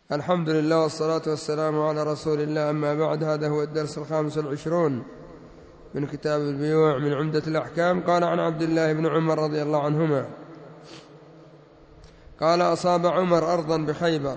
الحمد لله والصلاة والسلام على رسول الله، أما بعد. هذا هو الدرس 25 من كتاب البيوع من عمدة الأحكام. قال عن عبد الله بن عمر رضي الله عنهما قال: أصاب عمر أرضا بخيبر،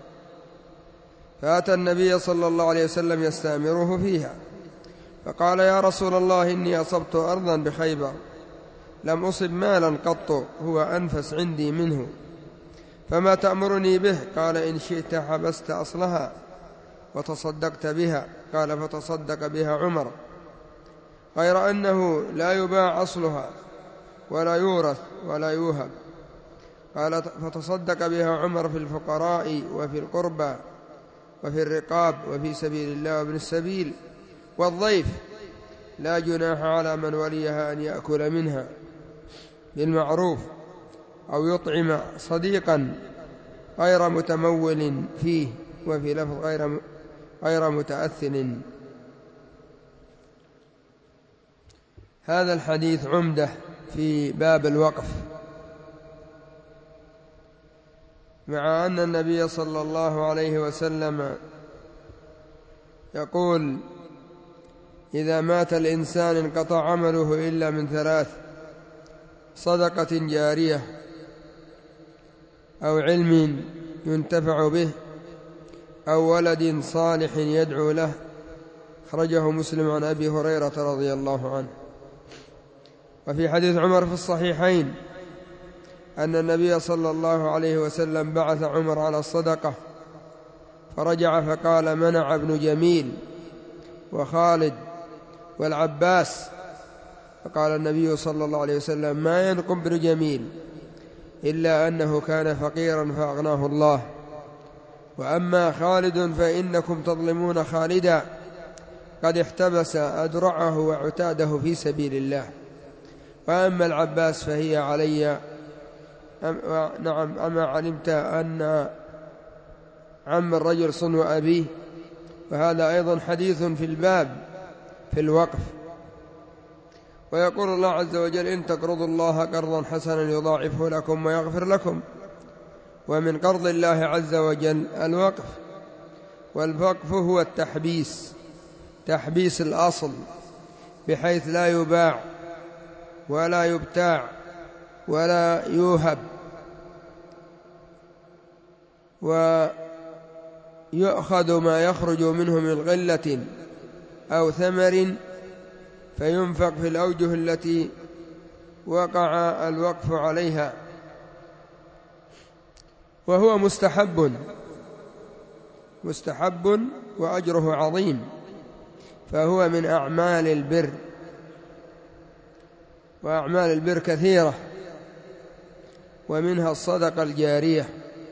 فأتى النبي صلى الله عليه وسلم يستأمره فيها، فقال: يا رسول الله، إني أصبت أرضا بخيبر، لم أصب مالا قط هو أنفس عندي منه، فما تأمرني به؟ قال: إن شئت حبست أصلها وتصدقت بها. قال: فتصدق بها عمر، غير أنه لا يباع أصلها ولا يورث ولا يوهب. قال: فتصدق بها عمر في الفقراء وفي القربى وفي الرقاب وفي سبيل الله وابن السبيل والضيف، لا جناح على من وليها أن يأكل منها بالمعروف أو يطعم صديقا غير متمول فيه، وفي لفظ غير متأثل. هذا الحديث عمدة في باب الوقف، مع أن النبي صلى الله عليه وسلم يقول: إذا مات الإنسان انقطع عمله إلا من 3: صدقة جارية، أو علم ينتفع به، أو ولد صالح يدعو له. أخرجه مسلم عن أبي هريرة رضي الله عنه. وفي حديث عمر في الصحيحين أن النبي صلى الله عليه وسلم بعث عمر على الصدقة، فرجع فقال: منع ابن جميل وخالد والعباس. فقال النبي صلى الله عليه وسلم: ما ينقم ابن جميل إلا أنه كان فقيرا فأغناه الله، وأما خالد فإنكم تظلمون خالدا، قد احتبس أدرعه وعتاده في سبيل الله، وأما العباس فهي علي. نعم، أما علمت أن عم الرجل صنو أبيه؟ وهذا أيضا حديث في الباب في الوقف. ويقول الله عز وجل: إن تقرضوا الله قرضا حسنا يضاعفه لكم ويغفر لكم. ومن قرض الله عز وجل الوقف، والوقف هو التحبيس، تحبيس الأصل بحيث لا يباع ولا يبتاع ولا يوهب، ويؤخذ ما يخرج منه من غلة أو ثمر فينفق في الأوجه التي وقع الوقف عليها، وهو مستحب وأجره عظيم، فهو من أعمال البر، وأعمال البر كثيرة، ومنها الصدقة الجارية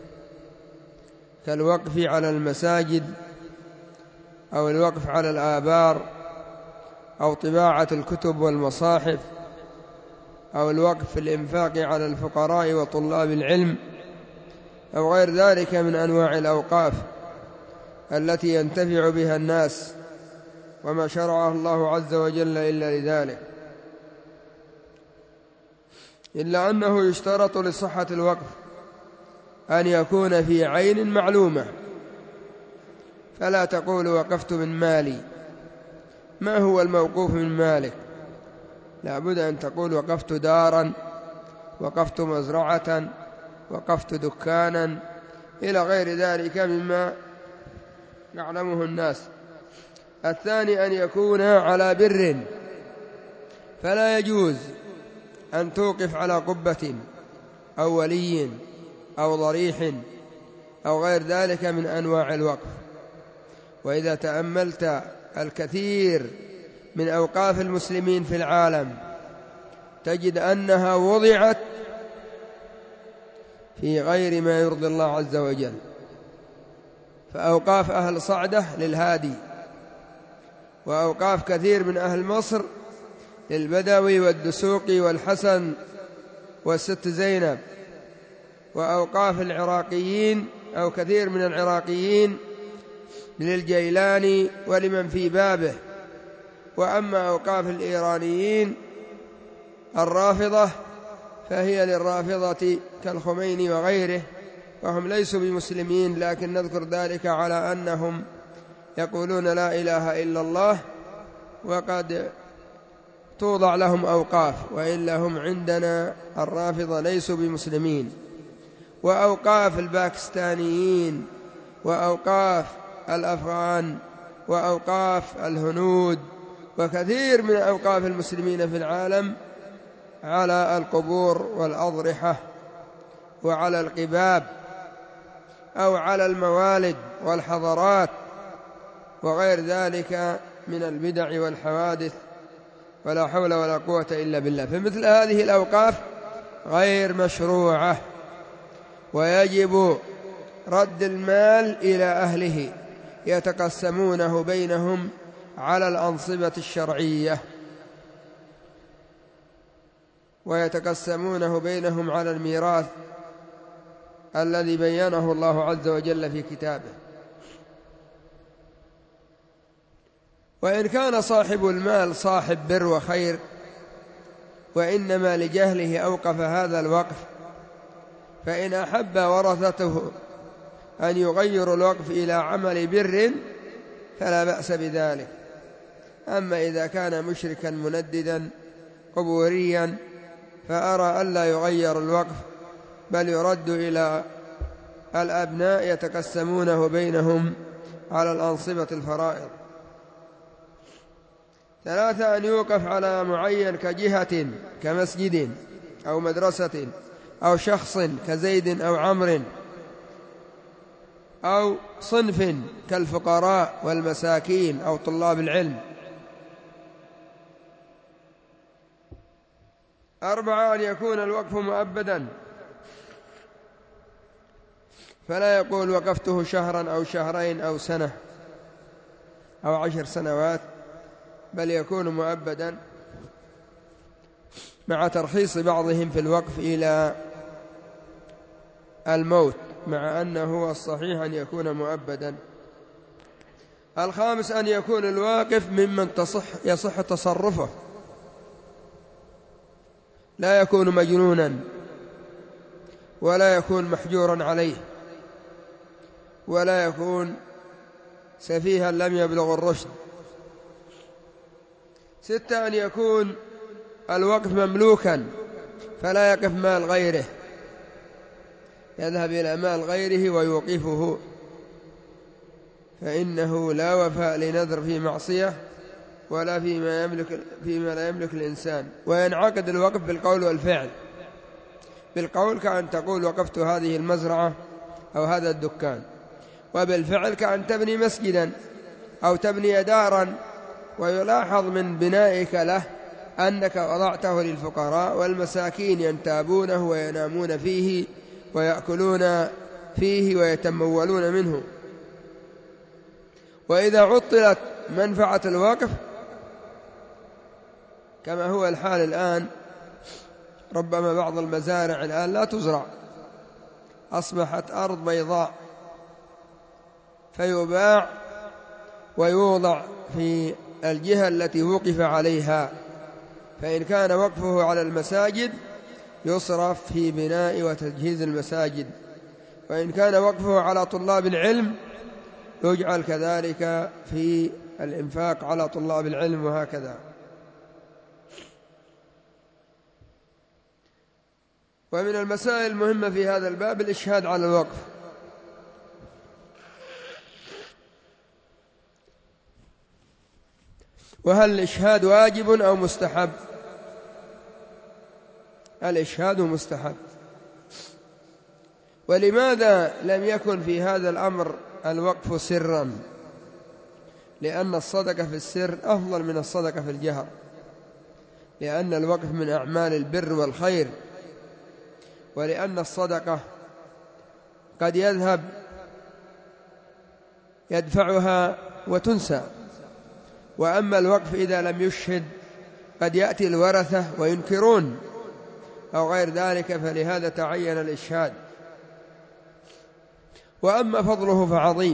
كالوقف على المساجد، أو الوقف على الآبار، أو طباعة الكتب والمصاحف، أو الوقف في الإنفاق على الفقراء وطلاب العلم، أو غير ذلك من أنواع الأوقاف التي ينتفع بها الناس، وما شرعه الله عز وجل إلا لذلك. إلا أنه يشترط لصحة الوقف أن يكون في عين معلومة، فلا تقول وقفت من مالي. ما هو الموقوف من مالك؟ لا بد أن تقول وقفت دارا، وقفت مزرعة، وقفت دكانا، إلى غير ذلك مما يعلمه الناس. الثاني أن يكون على بر، فلا يجوز أن توقف على قبة أو ولي أو ضريح أو غير ذلك من أنواع الوقف. وإذا تأملت الكثير من أوقاف المسلمين في العالم تجد أنها وضعت في غير ما يرضي الله عز وجل. فأوقاف أهل صعدة للهادي، وأوقاف كثير من أهل مصر للبدوي والدسوقي والحسن والست زينب، وأوقاف العراقيين أو كثير من العراقيين للجيلاني ولمن في بابه. وأما أوقاف الإيرانيين الرافضة فهي للرافضة كالخميني وغيره، وهم ليسوا بمسلمين، لكن نذكر ذلك على أنهم يقولون لا إله إلا الله، وقد توضع لهم أوقاف، وإلا هم عندنا الرافضة ليسوا بمسلمين. وأوقاف الباكستانيين وأوقاف الأفغان وأوقاف الهنود وكثير من أوقاف المسلمين في العالم على القبور والأضرحة وعلى القباب أو على الموالد والحضارات وغير ذلك من البدع والحوادث، ولا حول ولا قوة إلا بالله. فمثل هذه الأوقاف غير مشروعة، ويجب رد المال إلى أهله يتقسمونه بينهم على الأنصبة الشرعية، ويتقسمونه بينهم على الميراث الذي بينه الله عز وجل في كتابه. وإن كان صاحب المال صاحب بر وخير وإنما لجهله أوقف هذا الوقف، فإن أحب ورثته أن يغيروا الوقف إلى عمل بر فلا بأس بذلك. أما إذا كان مشركا منددا قبوريا فأرى ألا يغير الوقف، بل يرد إلى الأبناء يتقسمونه بينهم على الأنصبة الفرائض. 3 أن يوقف على معين كجهة كمسجد أو مدرسة أو شخص كزيد أو عمرو، أو صنف كالفقراء والمساكين أو طلاب العلم. 4 أن يكون الوقف مؤبدا، فلا يقول وقفته شهرا أو شهرين أو سنة أو 10 سنوات، بل يكون مؤبدا، مع ترخيص بعضهم في الوقف إلى الموت، مع أنه هو الصحيح أن يكون مؤبدا. 5 أن يكون الواقف ممن يصح تصرفه، لا يكون مجنونا ولا يكون محجورا عليه ولا يكون سفيها لم يبلغ الرشد. 6 أن يكون الوقف مملوكا، فلا يقف مال غيره، يذهب إلى مال غيره ويوقفه، فإنه لا وفاء لنذر في معصية ولا فيما لا يملك الإنسان. وينعقد الوقف بالقول والفعل. بالقول كأن تقول وقفت هذه المزرعة أو هذا الدكان، وبالفعل كأن تبني مسجدا أو تبني دارا. ويلاحظ من بنائك له أنك وضعته للفقراء والمساكين ينتابونه وينامون فيه ويأكلون فيه ويتمولون منه. وإذا عطلت منفعة الوقف كما هو الحال الآن، ربما بعض المزارع الآن لا تزرع، أصبحت أرض بيضاء، فيباع ويوضع في الجهة التي وقف عليها. فإن كان وقفه على المساجد يصرف في بناء وتجهيز المساجد، وإن كان وقفه على طلاب العلم يجعل كذلك في الإنفاق على طلاب العلم، وهكذا. ومن المسائل المهمة في هذا الباب الإشهاد على الوقف. وهل الإشهاد واجب أو مستحب؟ الإشهاد مستحب. ولماذا لم يكن في هذا الأمر الوقف سرا؟ لأن الصدقة في السر أفضل من الصدقة في الجهر، لأن الوقف من أعمال البر والخير، ولأن الصدقة قد يدفعها وتنسى. وأما الوقف إذا لم يشهد قد يأتي الورثة وينكرون أو غير ذلك، فلهذا تعين الإشهاد. وأما فضله فعظيم.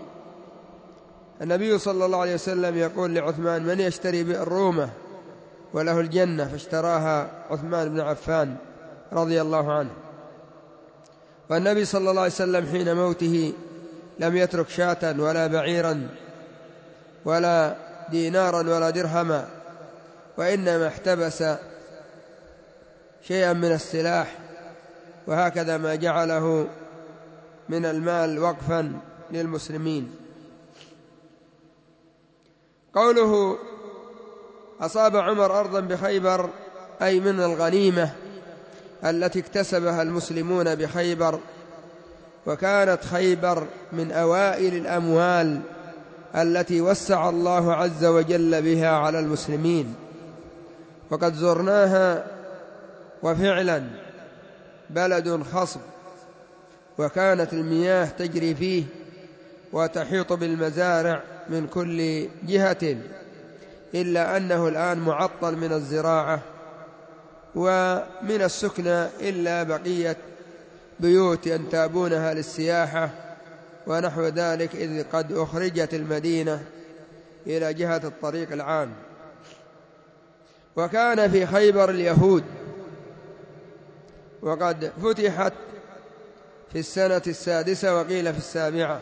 النبي صلى الله عليه وسلم يقول لعثمان: من يشتري بئر رومة وله الجنة؟ فاشتراها عثمان بن عفان رضي الله عنه. والنبي صلى الله عليه وسلم حين موته لم يترك شاة ولا بعيرا ولا دينارا ولا درهما، وإنما احتبس شيئا من السلاح، وهكذا ما جعله من المال وقفا للمسلمين. قوله أصاب عمر أرضا بخيبر أي من الغنيمة التي اكتسبها المسلمون بخيبر، وكانت خيبر من أوائل الأموال التي وسع الله عز وجل بها على المسلمين، وقد زرناها وفعلا بلد خصب، وكانت المياه تجري فيه وتحيط بالمزارع من كل جهة، إلا أنه الآن معطل من الزراعة ومن السكنى، إلا بقية بيوت ينتابونها للسياحة ونحو ذلك، إذ قد أخرجت المدينة إلى جهة الطريق العام. وكان في خيبر اليهود، وقد فتحت في السنة 6 وقيل في 7،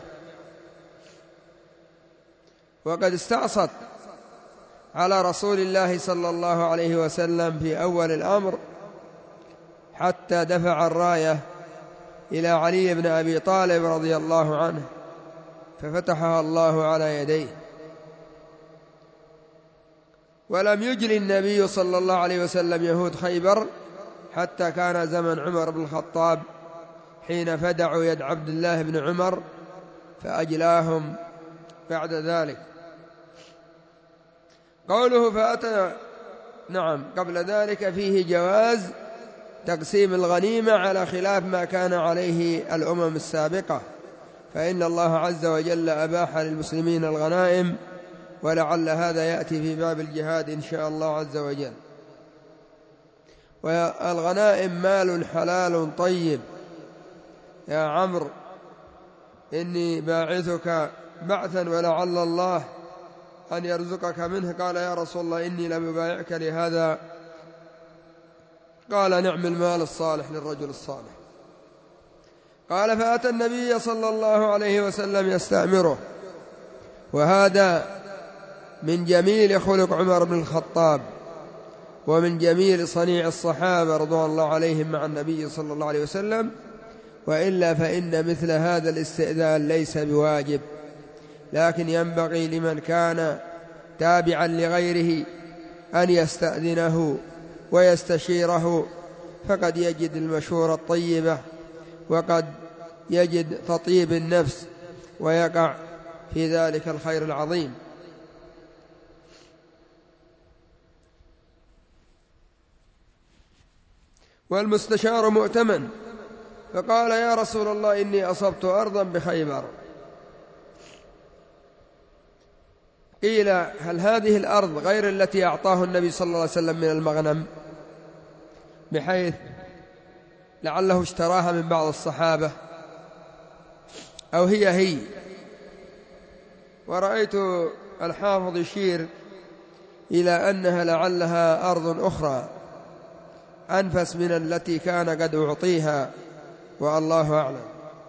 وقد استعصت على رسول الله صلى الله عليه وسلم في أول الأمر حتى دفع الراية إلى علي بن أبي طالب رضي الله عنه، ففتحها الله على يديه. ولم يجل النبي صلى الله عليه وسلم يهود خيبر حتى كان زمن عمر بن الخطاب، حين فدعوا يد عبد الله بن عمر فأجلاهم بعد ذلك. قوله فأتى، نعم، قبل ذلك فيه جواز تقسيم الغنيمة على خلاف ما كان عليه الأمم السابقة، فإن الله عز وجل أباح للمسلمين الغنائم، ولعل هذا يأتي في باب الجهاد إن شاء الله عز وجل. والغنائم مال حلال طيب. يا عمرو إني باعثك بعثا ولعل الله أن يرزقك منه. قال يا رسول الله إني لم أبايعك لهذا. قال نعم المال الصالح للرجل الصالح. قال فأتى النبي صلى الله عليه وسلم يستأمره، وهذا من جميل خلق عمر بن الخطاب ومن جميل صنيع الصحابة رضوان الله عليهم مع النبي صلى الله عليه وسلم، وإلا فإن مثل هذا الاستئذان ليس بواجب، لكن ينبغي لمن كان تابعا لغيره أن يستأذنه ويستشيره، فقد يجد المشورة الطيبة وقد يجد تطيب النفس ويقع في ذلك الخير العظيم. والمستشار مؤتمن، فقال يا رسول الله إني أصبت أرضا بخيبر. قيل هل هذه الأرض غير التي أعطاه النبي صلى الله عليه وسلم من المغنم، بحيث لعله اشتراها من بعض الصحابة، أو هي؟ ورأيت الحافظ يشير إلى أنها لعلها أرض أخرى أنفس من التي كان قد أعطيها، والله أعلم.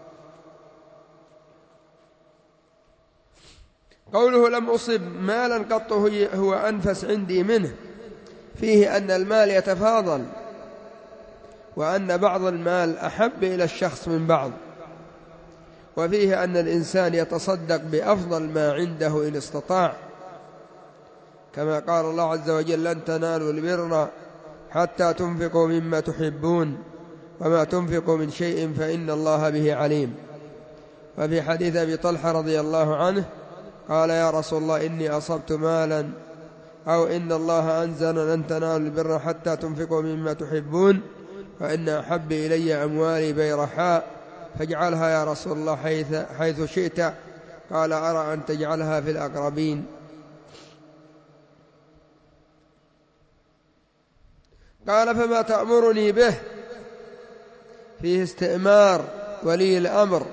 قوله لم أصب مالا قط هو أنفس عندي منه، فيه أن المال يتفاضل، وأن بعض المال أحب إلى الشخص من بعض، وفيه أن الإنسان يتصدق بأفضل ما عنده إن استطاع، كما قال الله عز وجل لن تنالوا البر حتى تنفقوا مما تحبون وما تنفقوا من شيء فإن الله به عليم. وفي حديث أبي طلحة رضي الله عنه قال يا رسول الله إني أصبت مالا، أو إن الله أنزل لن تنالوا البر حتى تنفقوا مما تحبون وإن أحب إلي أموالي بيرحاء فاجعلها يا رسول الله حيث شئت. قال أرى أن تجعلها في الأقربين. قال فما تأمرني به؟ فيه استئمار ولي الأمر،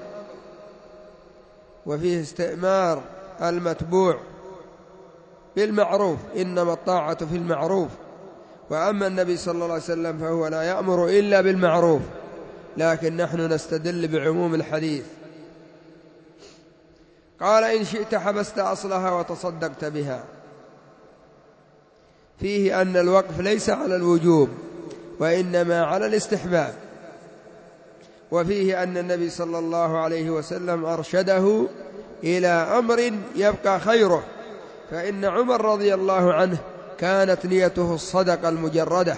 وفيه استئمار المتبوع بالمعروف، إنما الطاعة في المعروف. وأما النبي صلى الله عليه وسلم فهو لا يأمر إلا بالمعروف، لكن نحن نستدل بعموم الحديث. قال إن شئت حبست أصلها وتصدقت بها. فيه أن الوقف ليس على الوجوب وإنما على الاستحباب. وفيه أن النبي صلى الله عليه وسلم أرشده إلى أمر يبقى خيره، فإن عمر رضي الله عنه كانت نيته الصدقة المجردة،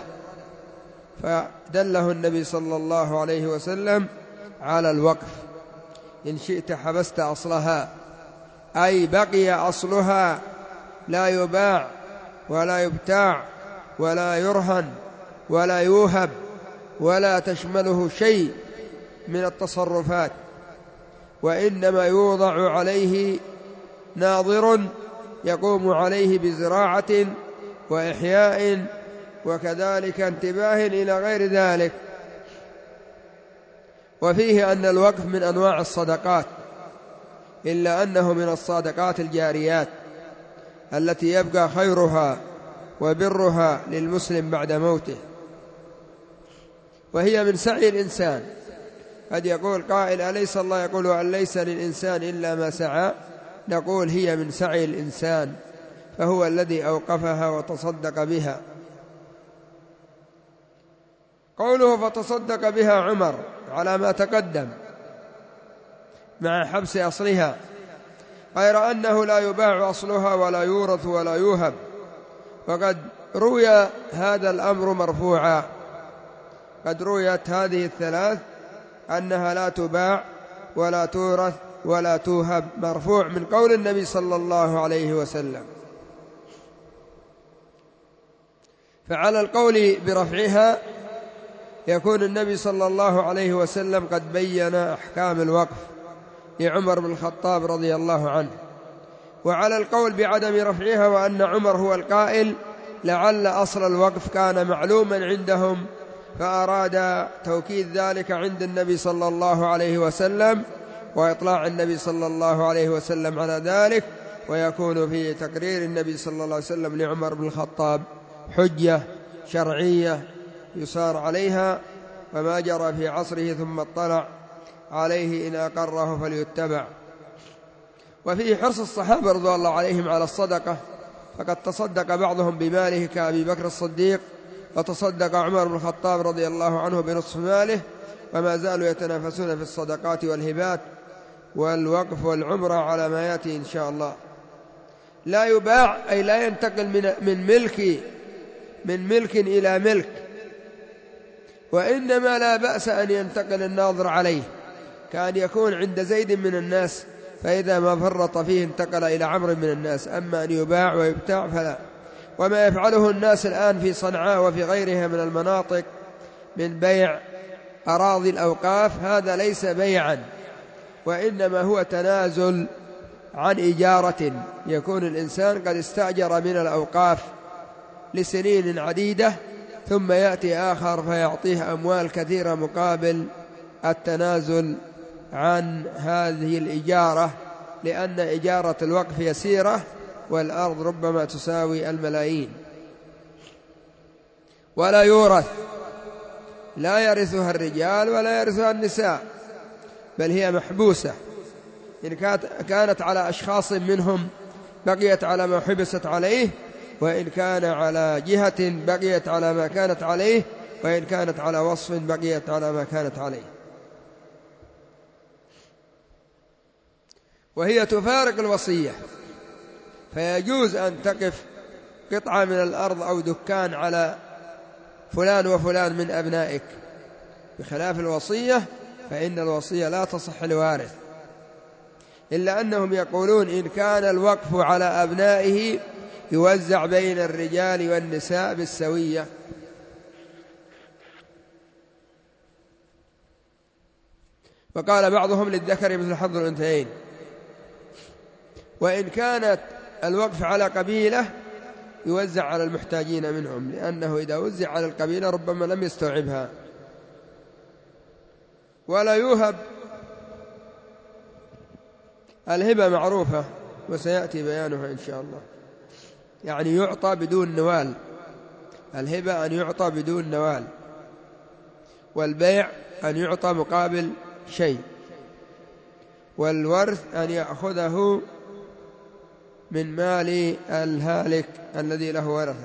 فدله النبي صلى الله عليه وسلم على الوقف. إن شئت حبست أصلها، أي بقي أصلها لا يباع ولا يبتاع ولا يرهن ولا يوهب ولا تشمله شيء من التصرفات، وإنما يوضع عليه ناظر يقوم عليه بزراعة وإحياء وكذلك انتباه إلى غير ذلك. وفيه أن الوقف من أنواع الصدقات، إلا أنه من الصدقات الجاريات التي يبقى خيرها وبرها للمسلم بعد موته، وهي من سعي الإنسان. قد يقول قائل أليس الله يقول أن ليس للإنسان إلا ما سعى؟ نقول هي من سعي الإنسان، فهو الذي أوقفها وتصدق بها. قوله فتصدق بها عمر على ما تقدم مع حبس أصلها، غير أنه لا يباع أصلها ولا يورث ولا يوهب، وقد روي هذا الأمر مرفوعا. قد رويت هذه الثلاث أنها لا تباع ولا تورث ولا توهب، مرفوع من قول النبي صلى الله عليه وسلم. فعلى القول برفعها يكون النبي صلى الله عليه وسلم قد بين أحكام الوقف لعمر بن الخطاب رضي الله عنه. وعلى القول بعدم رفعها وأن عمر هو القائل لعل أصل الوقف كان معلوما عندهم، فأراد توكيد ذلك عند النبي صلى الله عليه وسلم وإطلاع النبي صلى الله عليه وسلم على ذلك، ويكون في تقرير النبي صلى الله عليه وسلم لعمر بن الخطاب حجة شرعية يسار عليها، وما جرى في عصره ثم اطلع عليه إن أقره فليتبع. وفيه حرص الصحابة رضي الله عليهم على الصدقة، فقد تصدق بعضهم بماله كأبي بكر الصديق، وتصدق عمر بن الخطاب رضي الله عنه بنصف ماله، وما زالوا يتنافسون في الصدقات والهبات والوقف والعمرة على ما يأتي إن شاء الله. لا يباع أي لا ينتقل من ملك إلى ملك، وإنما لا بأس أن ينتقل الناظر عليه، كان يكون عند زيد من الناس فإذا ما فرط فيه انتقل إلى عمرو من الناس، أما أن يباع ويبتاع فلا. وما يفعله الناس الآن في صنعاء وفي غيرها من المناطق من بيع أراضي الأوقاف، هذا ليس بيعا، وإنما هو تنازل عن إجارة. يكون الإنسان قد استأجر من الأوقاف لسنين عديدة، ثم يأتي آخر فيعطيه أموال كثيرة مقابل التنازل عن هذه الإجارة، لأن إجارة الوقف يسيرة والأرض ربما تساوي الملايين. ولا يورث، لا يرثها الرجال ولا يرثها النساء، بل هي محبوسة. إن كانت على أشخاص منهم بقيت على ما حبست عليه، وإن كان على جهة بقيت على ما كانت عليه، وإن كانت على وصف بقيت على ما كانت عليه. وهي تفارق الوصية، فيجوز أن تقف قطعة من الأرض أو دكان على فلان وفلان من أبنائك، بخلاف الوصية فإن الوصية لا تصح لوارث، إلا أنهم يقولون إن كان الوقف على أبنائه يوزع بين الرجال والنساء بالسوية. وقال بعضهم للذكر مثل حظ الأنثيين. وإن كانت الوقف على قبيلة يوزع على المحتاجين منهم، لأنه إذا وزع على القبيلة ربما لم يستوعبها. ولا يوهب، الهبة معروفة وسيأتي بيانها إن شاء الله، يعني يعطى بدون نوال، الهبة أن يعطى بدون نوال. والبيع أن يعطى مقابل شيء، والورث أن يأخذه من مال الهالك الذي له ورثة.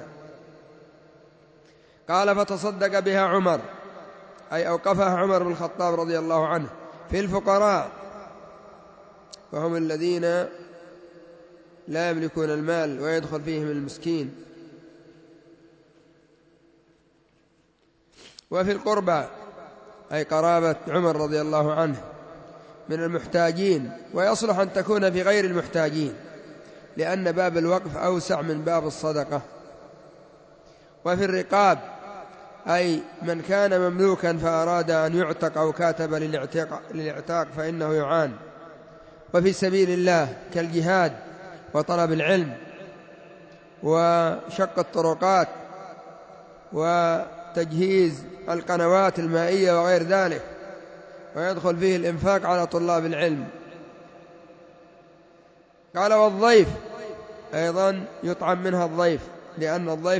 قال فتصدق بها عمر، أي أوقفها عمر بن الخطاب رضي الله عنه في الفقراء، وهم الذين لا يملكون المال ويدخل فيهم المسكين، وفي القربى أي قرابة عمر رضي الله عنه من المحتاجين، ويصلح أن تكون في غير المحتاجين لأن باب الوقف أوسع من باب الصدقة. وفي الرقاب أي من كان مملوكا فأراد أن يعتق أو كاتب للاعتاق فإنه يعان. وفي سبيل الله كالجهاد وطلب العلم وشق الطرقات وتجهيز القنوات المائية وغير ذلك، ويدخل فيه الإنفاق على طلاب العلم. قال والضيف أيضا يطعم منها الضيف، لأن الضيف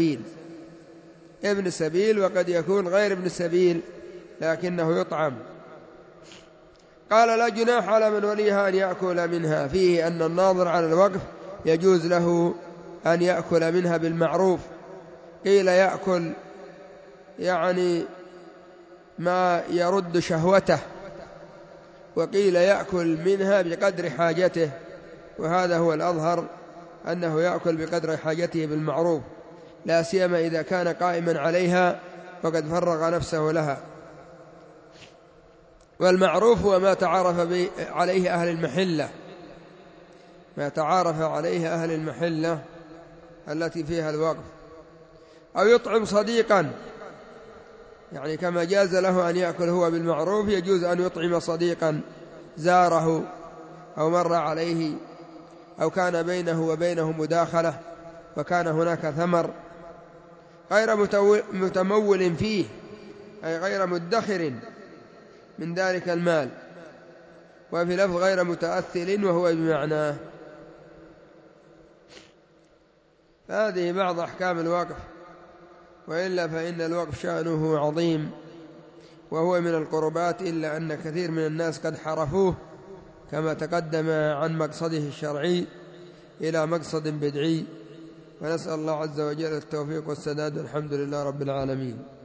ابن سبيل وقد يكون غير ابن سبيل لكنه يطعم. قال لا جناح على من وليها أن يأكل منها، فيه أن الناظر على الوقف يجوز له أن يأكل منها بالمعروف. قيل يأكل يعني ما يرد شهوته، وقيل يأكل منها بقدر حاجته، وهذا هو الأظهر أنه يأكل بقدر حاجته بالمعروف، لا سيما إذا كان قائما عليها وقد فرغ نفسه لها. والمعروف هو ما تعارف عليه أهل المحلة، ما تعارف عليه أهل المحلة التي فيها الوقف. أو يطعم صديقا، يعني كما جاز له أن يأكل هو بالمعروف يجوز أن يطعم صديقا زاره أو مر عليه أو كان بينه وبينه مداخلة وكان هناك ثمر، غير متمول فيه أي غير مدخر من ذلك المال. وفي لفظ غير متأثل وهو بمعناه. هذه بعض أحكام الوقف، وإلا فإن الوقف شأنه عظيم وهو من القربات، إلا أن كثير من الناس قد حرفوه كما تقدم عن مقصده الشرعي إلى مقصد بدعي، ونسأل الله عز وجل التوفيق والسداد. الحمد لله رب العالمين.